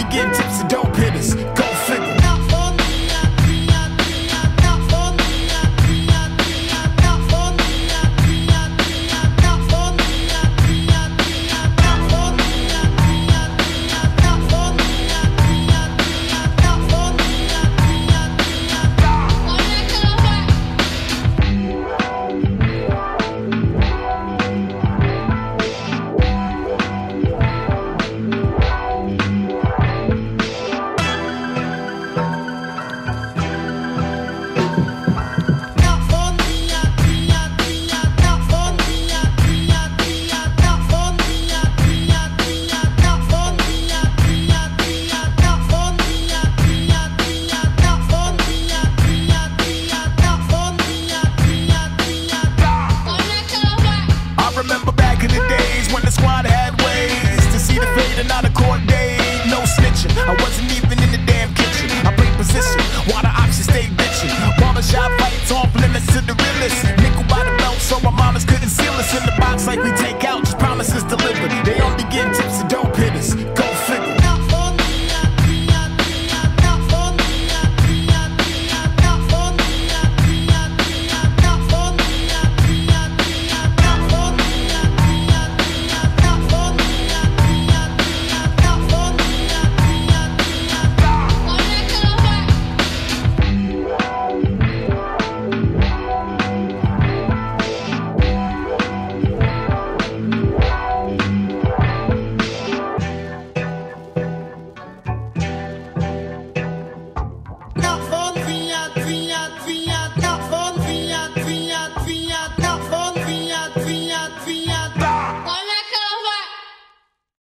give tips to dope hitters. Go figure. Remember back in the days when the squad had ways to see the fade and not a court day. No snitching, I wasn't even in the damn kitchen. I played position while the options stayed bitching. Barbershop fights off limits to the realest. Nickel by the belt so my mamas couldn't seal us in the box like we take out, just promises delivered.